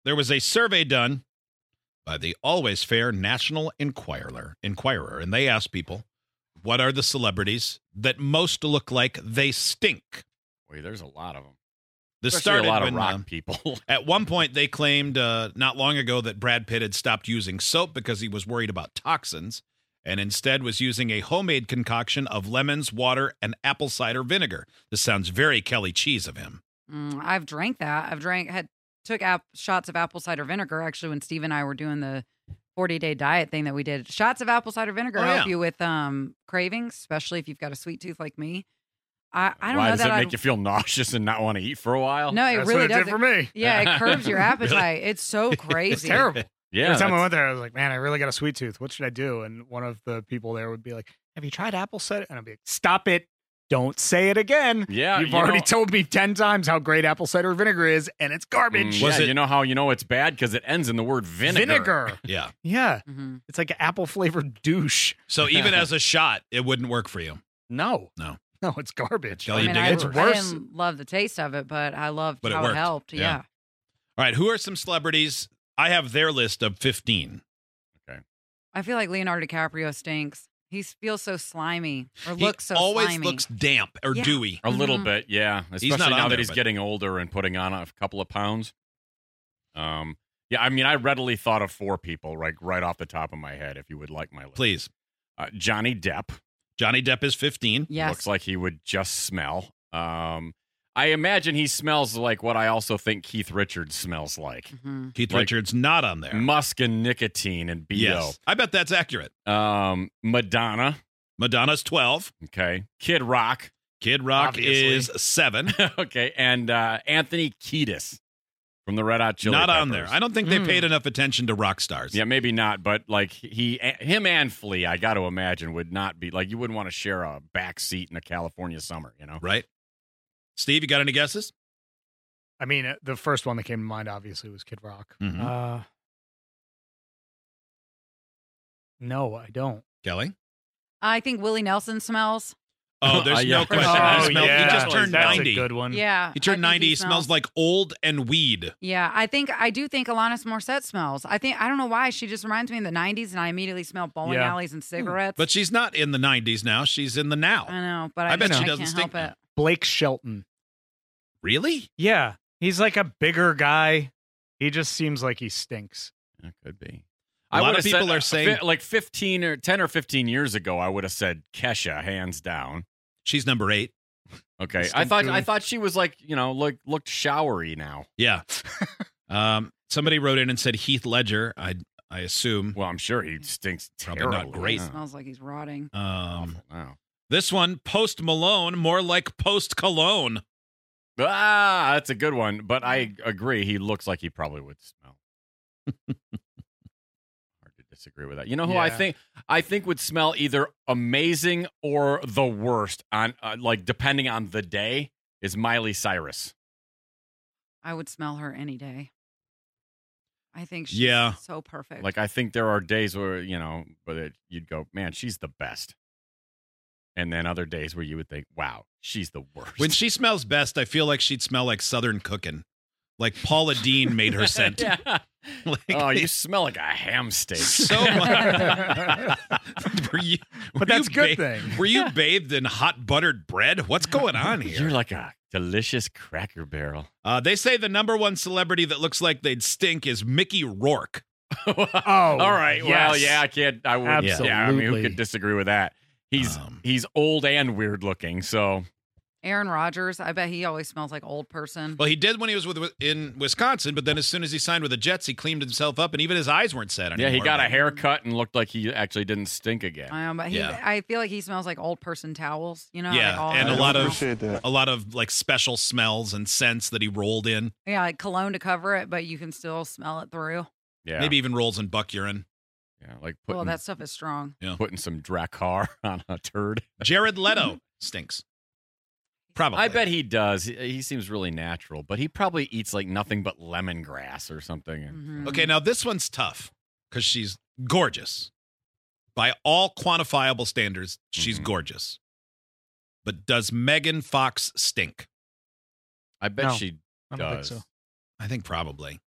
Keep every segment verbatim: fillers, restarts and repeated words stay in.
there was a survey done by the Always Fair National Enquirer, Enquirer, and they asked people, what are the celebrities that most look like they stink? Wait, there's a lot of them. This Especially started a lot when, of rock uh, people. At one point, they claimed uh, not long ago that Brad Pitt had stopped using soap because he was worried about toxins and instead was using a homemade concoction of lemons, water, and apple cider vinegar. This sounds very Kelly Cheese of him. Mm, I've drank that. I've drank, had took ap- shots of apple cider vinegar, actually, when Steve and I were doing the forty-day diet thing that we did. Shots of apple cider vinegar Oh, help yeah. you with um, cravings, especially if you've got a sweet tooth like me. I, I don't Why know does that it I make you feel nauseous and not want to eat for a while? No, it That's really what it does. did for me. Yeah, it curbs your appetite. It's so crazy. It's terrible. Yeah, Every time I that's- went there, I was like, man, I really got a sweet tooth. What should I do? And one of the people there would be like, have you tried apple cider? And I'd be like, stop it. Don't say it again. Yeah, You've you already know- told me ten times how great apple cider vinegar is, and it's garbage. Mm, Was yeah, it- you know how you know it's bad? Because it ends in the word vinegar. Vinegar. Yeah. Yeah. Mm-hmm. It's like an apple flavored douche. So even as a shot, it wouldn't work for you. No. No. No, it's garbage. Kelly, I you mean, dig I, it? It's I worse. didn't love the taste of it, but I loved But it how worked. it helped. Yeah. Yeah. All right. Who are some celebrities? I have their list of fifteen. I feel like Leonardo DiCaprio stinks. He feels so slimy or He looks so always slimy. looks damp or Yeah. dewy. A little Mhm. bit, yeah. Especially not now on that there, he's but- getting older and putting on a couple of pounds. Um, yeah, I mean, I readily thought of four people, like right off the top of my head. If you would like my list, Please. uh, Johnny Depp Johnny Depp is fifteen. Yes. looks like he would just smell. Um, I imagine he smells like what I also think Keith Richards smells like: Mhm. Keith Like- Richards not on there. musk and nicotine and B O. Yes. I bet that's accurate. Um, Madonna, Madonna's twelve. okay, Kid Rock, Kid Rock Obviously. is seven. okay, and uh, Anthony Kiedis from the Red Hot Chili Not on Peppers. there. I don't think they Mm. paid enough attention to rock stars. Yeah, maybe not, but like he, him and Flea, I got to imagine would not be like you wouldn't want to share a back seat in a California summer, you know? Right? Steve, you got any guesses? I mean, uh, the first one that came to mind, obviously, was Kid Rock. Mhm. Uh, no, I don't. Kelly? I think Willie Nelson smells. Oh, there's Uh, yeah. no question. Oh, he, smelled, he just turned that's ninety. a good one. Yeah. He turned I think ninety. He smells like old and weed. Yeah, I think I do think Alanis Morissette smells. I think I don't know why she just reminds me of the nineties, and I immediately smell bowling Yeah. alleys and cigarettes. But she's not in the nineties now. She's in the now. I know, but I I, bet just, she I doesn't can't stink help it. Blake Shelton. Really? Yeah. He's like a bigger guy. He just seems like he stinks. That could be. A I lot would of have people said, are uh, saying- fi- like fifteen or ten or fifteen years ago, I would have said Kesha, hands down. She's number eight. Okay, I Stink thought goon. I thought she was like you know look looked showery now. Yeah. um, somebody wrote in and said Heath Ledger. I I assume. Well, I'm sure he stinks Probably terribly. not great. Yeah. Smells like he's rotting. Um, Awful. Wow. this one, Post Malone, more like Post Cologne. Ah, that's a good one. But I agree. He looks like he probably would smell. Hard to disagree with that. You know who I Yeah. think I think would smell either amazing or the worst on uh, like depending on the day is Miley Cyrus. I would smell her any day. I think she's Yeah. so perfect. Like I think there are days where you know, but it, you'd go, man, she's the best. And then other days where you would think, wow, she's the worst. When she smells best, I feel like she'd smell like Southern cooking. Like Paula Dean made her scent. Yeah. Like, Oh, you smell like a ham steak. so much. were you, were But that's you a good thing. Were you bathed in hot buttered bread? What's going on here? You're like a delicious Cracker Barrel. Uh, they say the number one celebrity that looks like they'd stink is Mickey Rourke. Oh, all right. Well, yes. yeah, I can't. I would. Yeah, I mean, who Absolutely. could disagree with that? He's Um, he's old and weird looking. So Aaron Rodgers, I bet he always smells like old person. Well, he did when he was with in Wisconsin, but then as soon as he signed with the Jets, he cleaned himself up, and even his eyes weren't set anymore. yeah, he got a But- haircut and looked like he actually didn't stink again. I know, but he, Yeah. I feel like he smells like old person towels. You know, how, Yeah, like all and a those lot of smell? a lot of like special smells and scents that he rolled in. yeah, like cologne to cover it, but you can still smell it through. Yeah, Maybe even rolls in buck urine. Yeah, like putting Well, that stuff is strong. putting some Drakkar on a turd. Jared Leto stinks. Probably. I bet he does. He, he seems really natural, but he probably eats like nothing but lemongrass or something. Mhm. Okay, now this one's tough because she's gorgeous. By all quantifiable standards, she's Mhm. gorgeous. But does Megan Fox stink? I bet No, she I don't does. think so. I think probably.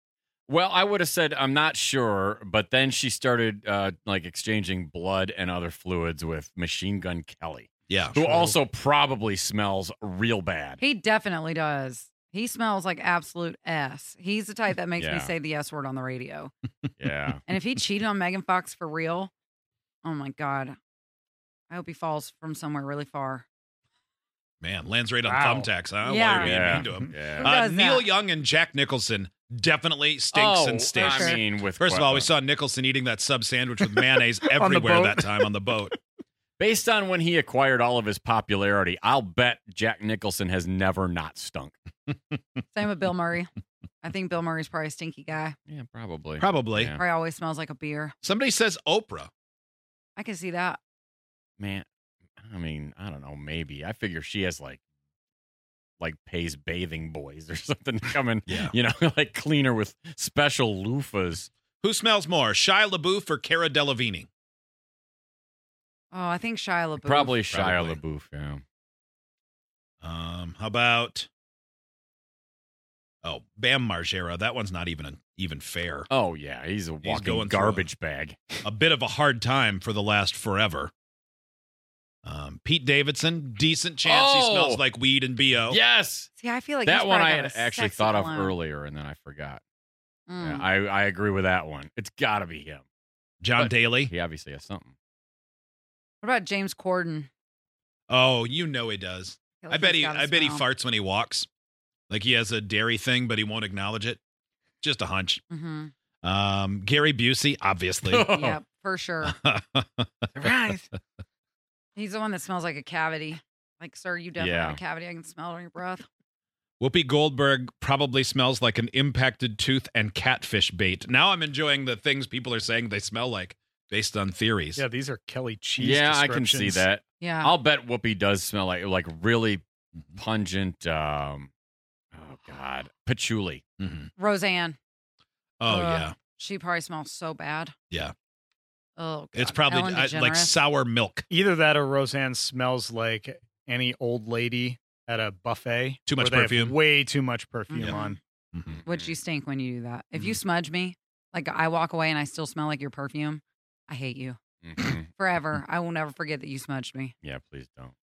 Well, I would have said I'm not sure, but then she started uh, like exchanging blood and other fluids with Machine Gun Kelly, Yeah. who True. also probably smells real bad. He definitely does. He smells like absolute S. He's the type that makes me Yeah. say the S word on the radio. Yeah. And if he cheated on Megan Fox for real, oh my God. I hope he falls from somewhere really far. Man, lands right on Wow. thumbtacks, huh? Yeah. Why are you being Yeah. mean to him? Yeah. Who Uh, does Neil that? Young and Jack Nicholson definitely stinks oh, and stinks. I Sure. mean, with First of all, we uh, saw Nicholson eating that sub sandwich with mayonnaise everywhere boat. that time on the boat. based on when he acquired all of his popularity, I'll bet Jack Nicholson has never not stunk. Same with Bill Murray. I think Bill Murray's probably a stinky guy. Yeah, probably. Probably. Yeah. Probably always smells like a beer. Somebody says Oprah. I can see that. Man, I mean, I don't know. Maybe I figure she has like, like pays bathing boys or something coming. Yeah. You know, like clean her with special loofahs. Who smells more, Shia LaBeouf or Cara Delevingne? Oh, I think Shia LaBeouf. Probably Shia Probably. LaBeouf. Yeah. Um, how about oh Bam Margera? That one's not even even fair. Oh yeah, he's a He's walking going through garbage bag. A bit of a hard time for the last forever. Um, Pete Davidson, decent chance he Oh! smells like weed and B O. Yes, See, I feel like that he's one probably I got had a actually sexy thought of cologne. earlier and then I forgot. Mm. Yeah, I I agree with that one. It's got to be him. John But- Daly. He obviously has something. What about James Corden? Oh, you know he does. feel I like bet he's he. got a I bet he smell. farts when he walks. Like he has a dairy thing, but he won't acknowledge it. Just a hunch. Mm-hmm. Um, Gary Busey, obviously. Yeah, for sure. Surprise. He's the one that smells like a cavity. Like, sir, you definitely Yeah. have a cavity. I can smell it on your breath. Whoopi Goldberg probably smells like an impacted tooth and catfish bait. Now I'm enjoying the things people are saying they smell like based on theories. Yeah, these are Kelly cheese. Yeah, I can see descriptions. that. Yeah. I'll bet Whoopi does smell like like really pungent. Um, oh God, patchouli. Mhm. Roseanne. Oh Ugh. yeah, She probably smells so bad. yeah. Oh, God. It's probably Ellen I, like DeGeneres. sour milk. Either that or Roseanne smells like any old lady at a buffet. Too much where they have perfume. way too much perfume Mhm. on. Mhm. Would you stink when you do that? If Mm-hmm. you smudge me, like I walk away and I still smell like your perfume, I hate you Mhm. forever. I will never forget that you smudged me. Yeah, please don't.